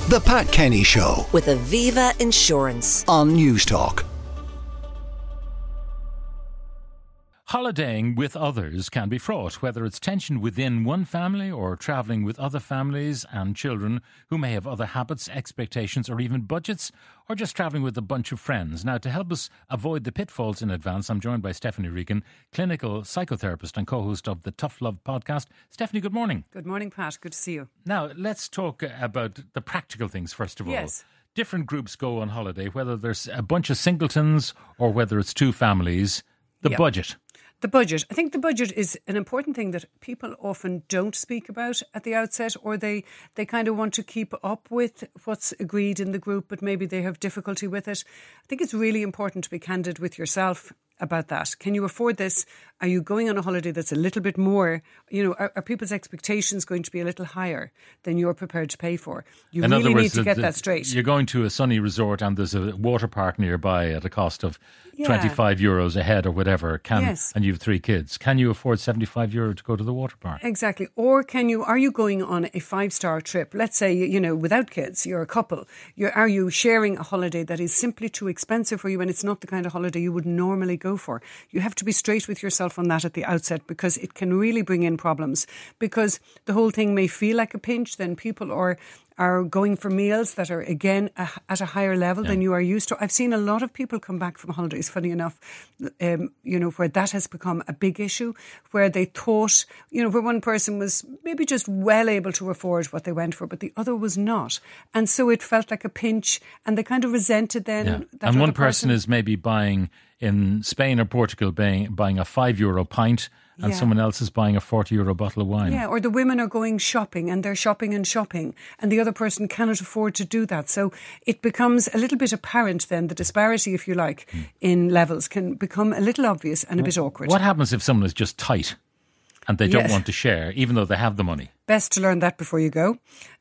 The Pat Kenny Show with Aviva Insurance on Newstalk. Holidaying with others can be fraught, whether it's tension within one family or travelling with other families and children who may have other habits, expectations or even budgets, or just travelling with a bunch of friends. Now, to help us avoid the pitfalls in advance, I'm joined by Stephanie Regan, clinical psychotherapist and co-host of the Tough Love podcast. Stephanie, good morning. Good morning, Pat. Good to see you. Now, let's talk about the practical things first of all. Yes. Different groups go on holiday, whether there's a bunch of singletons or whether it's two families. The budget. The budget. I think the budget is an important thing that people often don't speak about at the outset, or they kind of want to keep up with what's agreed in the group, but maybe they have difficulty with it. I think it's really important to be candid with yourself about that. Can you afford this? Are you going on a holiday that's a little bit more, are people's expectations going to be a little higher than you're prepared to pay for? You in really other words, need to get that straight. You're going to a sunny resort and there's a water park nearby at a cost of €25 a head or whatever, and you have 3 kids. Can you afford €75 to go to the water park? Exactly. Or are you going on a 5-star trip? Let's say, without kids, you're a couple. Are you sharing a holiday that is simply too expensive for you and it's not the kind of holiday you would normally go for? You have to be straight with yourself on that at the outset, because it can really bring in problems, because the whole thing may feel like a pinch. Then people are going for meals that are, again, at a higher level than you are used to. I've seen a lot of people come back from holidays, funny enough, where that has become a big issue, where they thought, where one person was maybe just well able to afford what they went for, but the other was not. And so it felt like a pinch, and they kind of resented then that and one person is maybe buying, in Spain or Portugal, buying a €5 pint, and someone else is buying a €40 bottle of wine. Yeah, or the women are going shopping and they're shopping, and the other person cannot afford to do that. So it becomes a little bit apparent then, the disparity, if you like, in levels can become a little obvious and a bit awkward. What happens if someone is just tight and they don't want to share, even though they have the money? Best to learn that before you go.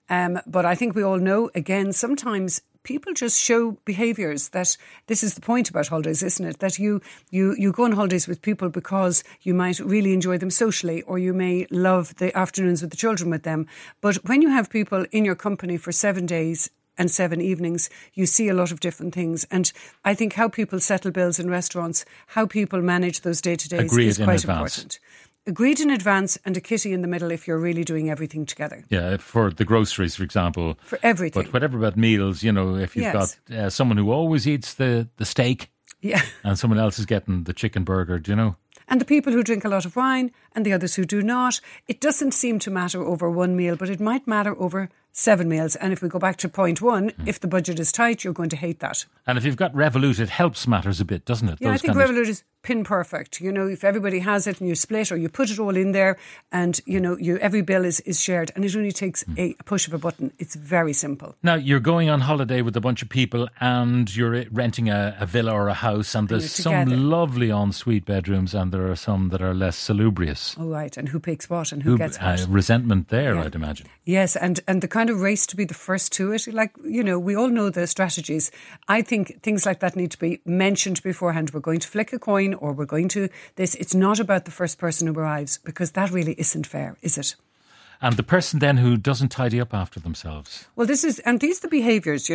But I think we all know, again, sometimes people just show behaviours that, this is the point about holidays, isn't it? That you go on holidays with people because you might really enjoy them socially, or you may love the afternoons with the children with them. But when you have people in your company for 7 days and 7 evenings, you see a lot of different things. And I think how people settle bills in restaurants, how people manage those day-to-days is quite important. Agreed in advance, and a kitty in the middle if you're really doing everything together. Yeah, for the groceries, for example. For everything. But whatever about meals, if you've got someone who always eats the steak and someone else is getting the chicken burger, And the people who drink a lot of wine and the others who do not. It doesn't seem to matter over one meal, but it might matter over 7 meals. And if we go back to point 1, if the budget is tight, you're going to hate that. And if you've got Revolut, it helps matters a bit, doesn't it? Yeah, I think Revolut is pin perfect. If everybody has it and you split, or you put it all in there, and every bill is shared, and it only takes a push of a button. It's very simple. Now, you're going on holiday with a bunch of people and you're renting a villa or a house, and there's some lovely ensuite bedrooms and there are some that are less salubrious. Oh, right. And who picks what and who gets what? Resentment there, I'd imagine. Yes, and the kind of race to be the first to it, we all know the strategies. I think things like that need to be mentioned beforehand. We're going to flick a coin, or we're going to this. It's not about the first person who arrives, because that really isn't fair, is it? And the person then who doesn't tidy up after themselves. Well, these are the behaviours,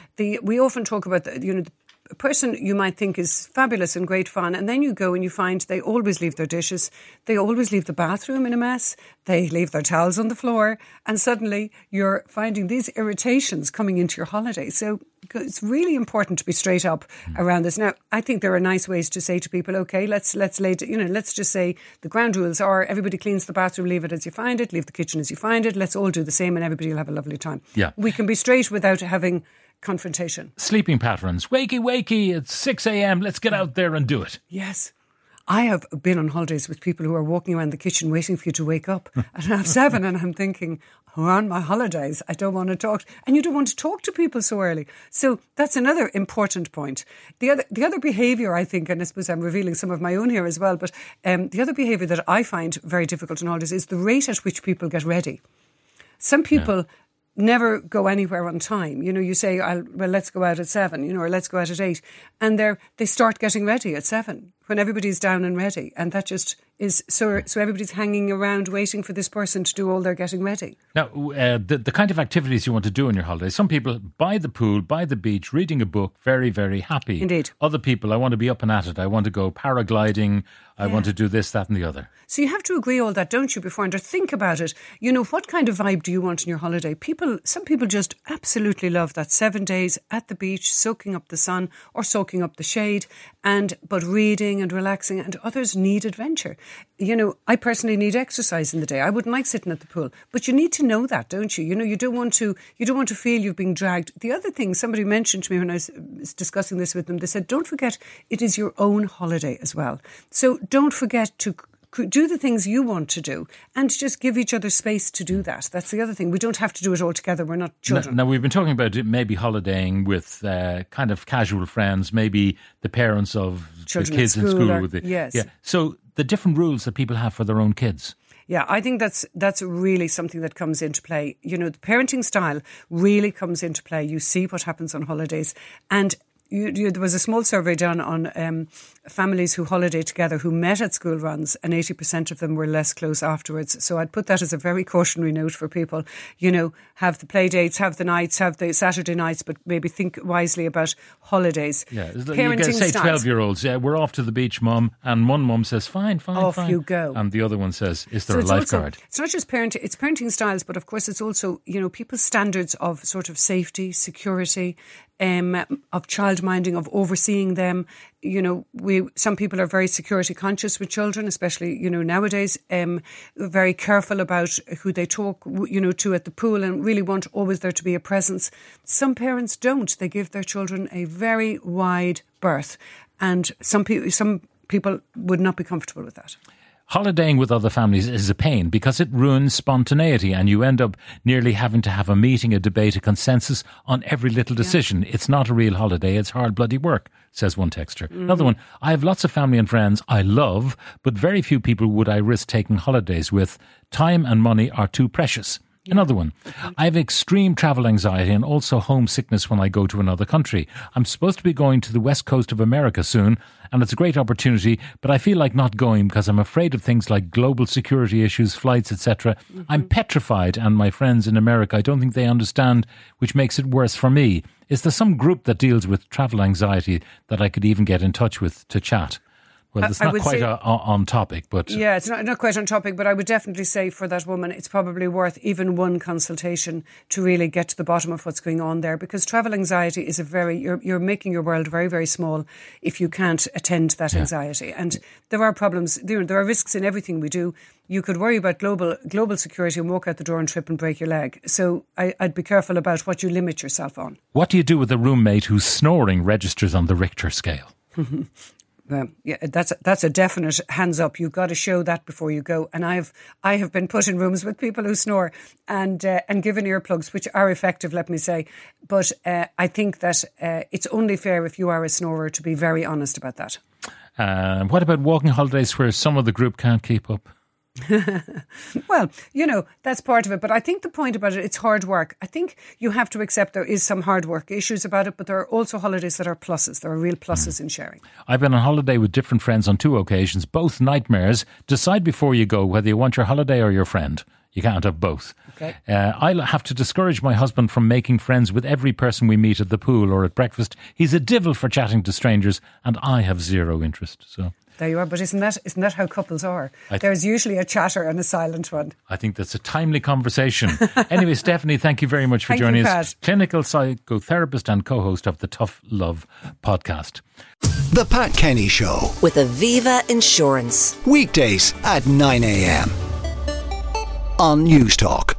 we often talk about a person you might think is fabulous and great fun, and then you go and you find they always leave their dishes, they always leave the bathroom in a mess, they leave their towels on the floor, and suddenly you're finding these irritations coming into your holiday. So it's really important to be straight up around this. Now, I think there are nice ways to say to people, okay, let's just say the ground rules are everybody cleans the bathroom, leave it as you find it, leave the kitchen as you find it, let's all do the same and everybody will have a lovely time. Yeah. We can be straight without having confrontation. Sleeping patterns. Wakey, it's 6 a.m. Let's get out there and do it. Yes. I have been on holidays with people who are walking around the kitchen waiting for you to wake up at 7:30, and I'm thinking, we're on my holidays. I don't want to talk. And you don't want to talk to people so early. So that's another important point. The other behaviour, I think, and I suppose I'm revealing some of my own here as well, but the other behaviour that I find very difficult on holidays is the rate at which people get ready. Some people never go anywhere on time. You say, let's go out at 7, or let's go out at 8. And they start getting ready at 7 when everybody's down and ready. And that just is so everybody's hanging around waiting for this person to do all their getting ready. Now, the kind of activities you want to do on your holidays, some people by the pool, by the beach, reading a book, very, very happy. Indeed. Other people, I want to be up and at it. I want to go paragliding. I want to do this, that and the other. So you have to agree all that, don't you, beforehand, or think about it. You know, what kind of vibe do you want in your holiday? Some people just absolutely love that 7 days at the beach, soaking up the sun or soaking up the shade, but reading and relaxing, and others need adventure. You know, I personally need exercise in the day. I wouldn't like sitting at the pool, but you need to know that, don't you? You know, you don't want to feel you've been dragged. The other thing somebody mentioned to me when I was discussing this with them, they said, don't forget, it is your own holiday as well. So don't forget to do the things you want to do and just give each other space to do that. That's the other thing. We don't have to do it all together. We're not children. Now we've been talking about maybe holidaying with kind of casual friends, maybe the parents of children the kids in school. Yes. Yeah. So the different rules that people have for their own kids. Yeah, I think that's really something that comes into play. You know, the parenting style really comes into play. You see what happens on holidays, and there was a small survey done on families who holiday together who met at school runs, and 80% of them were less close afterwards. So I'd put that as a very cautionary note for people. You know, have the play dates, have the nights, have the Saturday nights, but maybe think wisely about holidays. Yeah, you can say 12-year-olds, yeah, we're off to the beach, Mum, and one mum says, fine. Off you go. And the other one says, is there a lifeguard? It's not just parenting, it's parenting styles, but of course it's also, you know, people's standards of sort of safety, security, of childminding, of overseeing them. You know, some people are very security conscious with children, especially, you know, nowadays, very careful about who they talk, you know, to at the pool, and really want always there to be a presence. Some parents don't. They give their children a very wide berth, and some people would not be comfortable with that. Holidaying with other families is a pain because it ruins spontaneity, and you end up nearly having to have a meeting, a debate, a consensus on every little decision. Yeah. It's not a real holiday, it's hard bloody work, says one texter. Another one, I have lots of family and friends I love, but very few people would I risk taking holidays with. Time and money are too precious. Another one, I have extreme travel anxiety and also homesickness when I go to another country. I'm supposed to be going to the west coast of America soon, and it's a great opportunity, but I feel like not going because I'm afraid of things like global security issues, flights, etc. I'm petrified, and my friends in America, I don't think they understand, which makes it worse for me. Is there some group that deals with travel anxiety that I could even get in touch with to chat? Well, it's not quite on topic, but... Yeah, it's not quite on topic, but I would definitely say for that woman, it's probably worth even one consultation to really get to the bottom of what's going on there, because travel anxiety is you're making your world very, very small if you can't attend to that anxiety. And there are problems, there are risks in everything we do. You could worry about global security and walk out the door and trip and break your leg. So I'd be careful about what you limit yourself on. What do you do with a roommate whose snoring registers on the Richter scale? Yeah, that's a definite hands up. You've got to show that before you go. And I have been put in rooms with people who snore and given earplugs, which are effective, let me say. But I think that it's only fair if you are a snorer to be very honest about that. What about walking holidays where some of the group can't keep up? Well, you know, that's part of it. But I think the point about it's hard work. I think you have to accept there is some hard work issues about it, but there are also holidays that are pluses. There are real pluses in sharing. I've been on holiday with different friends on 2 occasions, both nightmares. Decide before you go whether you want your holiday or your friend. You can't have both. Okay. I'll have to discourage my husband from making friends with every person we meet at the pool or at breakfast. He's a divil for chatting to strangers, and I have zero interest. So there you are. But isn't that how couples are? There's usually a chatter and a silent one. I think that's a timely conversation. Anyway, Stephanie, thank you very much for joining us. Clinical psychotherapist and co-host of the Tough Love podcast. The Pat Kenny Show with Aviva Insurance. Weekdays at 9 a.m. on News Talk.